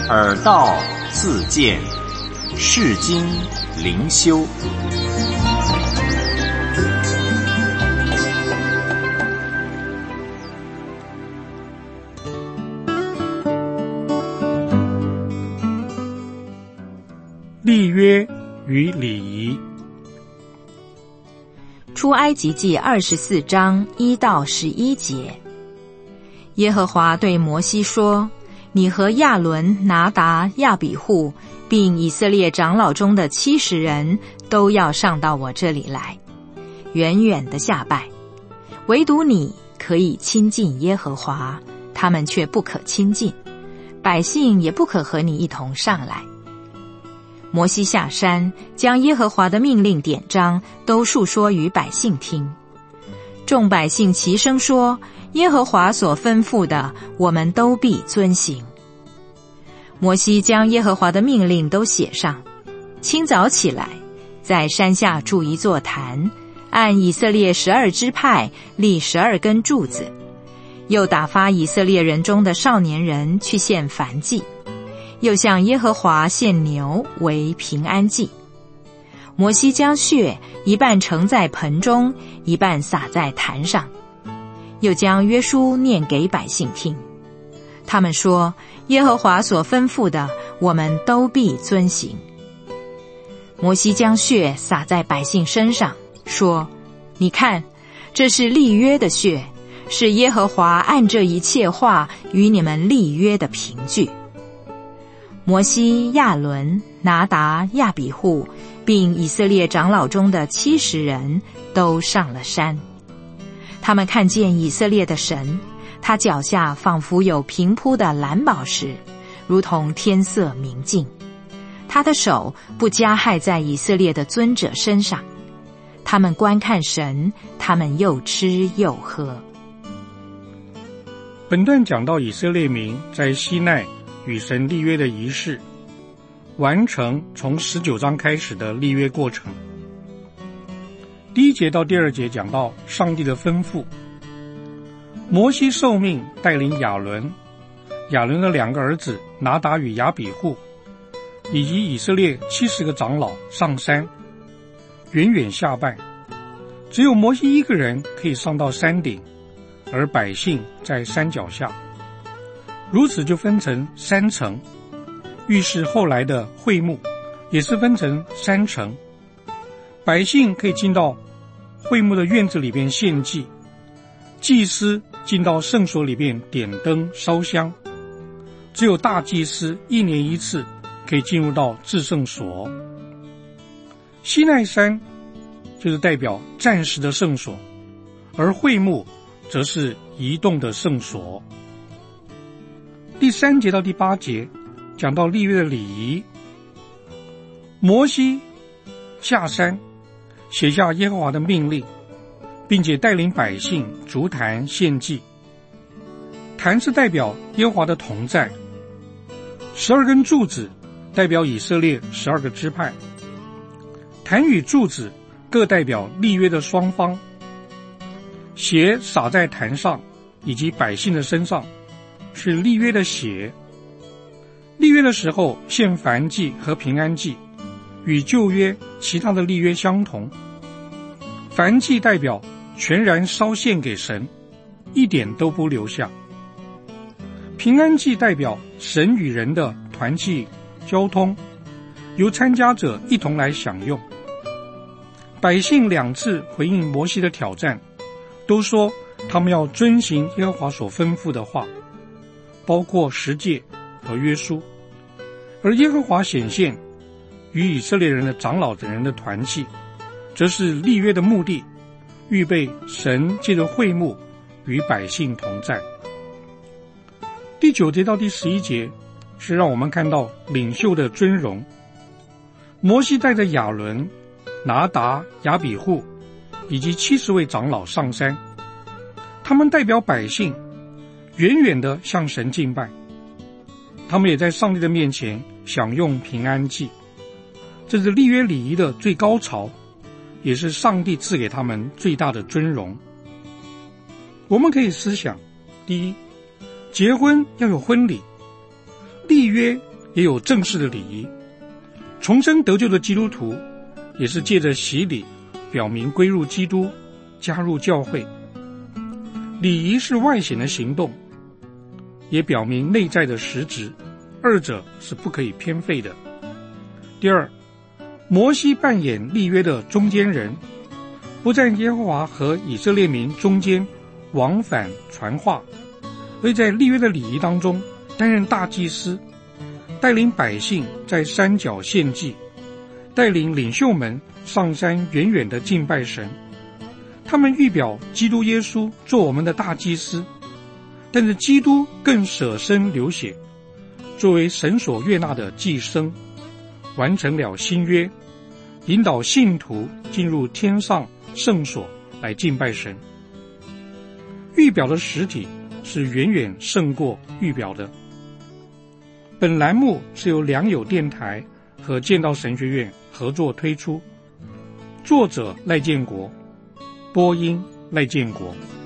耳道自见，世经灵修。 立约与礼仪。 出埃及记24章1到11节，耶和华对摩西说：你和亚伦、拿达、亚比户，并以色列长老中的70人，都要上到我这里来，远远的下拜。唯独你可以亲近耶和华，他们却不可亲近，百姓也不可和你一同上来。摩西下山，将耶和华的命令典章都述说于百姓听。众百姓齐声说：耶和华所吩咐的，我们都必遵行。摩西将耶和华的命令都写上，清早起来，在山下筑一座坛，按以色列12支派立12根柱子，又打发以色列人中的少年人去献燔祭，又向耶和华献牛为平安祭。摩西将血一半盛在盆中，一半洒在坛上，又将约书念给百姓听。他们说：耶和华所吩咐的，我们都必遵行。摩西将血洒在百姓身上，说：你看，这是立约的血，是耶和华按这一切话与你们立约的凭据。摩西、亚伦、拿达、亚比户，并以色列长老中的70人都上了山。他们看见以色列的神，他脚下仿佛有平铺的蓝宝石，如同天色明净。他的手不加害在以色列的尊者身上。他们观看神，他们又吃又喝。 本段讲到以色列民在西奈与神立约的仪式，完成从19章开始的立约过程。第1节到第2节讲到上帝的吩咐，摩西受命带领亚伦的2个儿子拿达与亚比户，以及以色列70个长老上山，远远下拜。只有摩西一个人可以上到山顶，而百姓在山脚下。如此就分成3层，预示后来的会幕也是分成3层。百姓可以进到会幕的院子里边献祭，祭司进到圣所里边点灯烧香，只有大祭司1年1次可以进入到至圣所。西奈山就是代表暂时的圣所，而会幕则是移动的圣所。第3节到第8节讲到立约的礼仪。摩西下山写下耶和华的命令，并且带领百姓筑坛献祭。坛是代表耶和华的同在，12根柱子代表以色列12个支派，坛与柱子各代表立约的双方。血洒在坛上以及百姓的身上，是立约的血。立约的时候献燔祭和平安祭，与旧约其他的立约相同。燔祭代表全然烧献给神，一点都不留下。平安祭代表神与人的团契交通，由参加者一同来享用。百姓2次回应摩西的挑战，都说他们要遵行耶和华所吩咐的话，包括十诫和约书。而耶和华显现与以色列人的长老等人的团契，则是立约的目的，预备神借着会幕与百姓同在。第9节到第11节是让我们看到领袖的尊荣。摩西带着亚伦、拿达、亚比户以及70位长老上山，他们代表百姓远远地向神敬拜，他们也在上帝的面前享用平安祭。这是立约礼仪的最高潮，也是上帝赐给他们最大的尊荣。我们可以思想，第一，结婚要有婚礼，立约也有正式的礼仪。重生得救的基督徒也是借着洗礼表明归入基督，加入教会。礼仪是外显的行动，也表明内在的实质，二者是不可以偏废的。第二，摩西扮演立约的中间人，不在耶和华和以色列民中间往返传话，而在立约的礼仪当中担任大祭司，带领百姓在山脚献祭，带领领袖们上山远远地敬拜神。他们预表基督耶稣做我们的大祭司，但是基督更舍身流血，作为神所悦纳的祭牲，完成了新约，引导信徒进入天上圣所来敬拜神。预表的实体是远远胜过预表的。本栏目是由良友电台和建道神学院合作推出，作者赖建国，播音赖建国。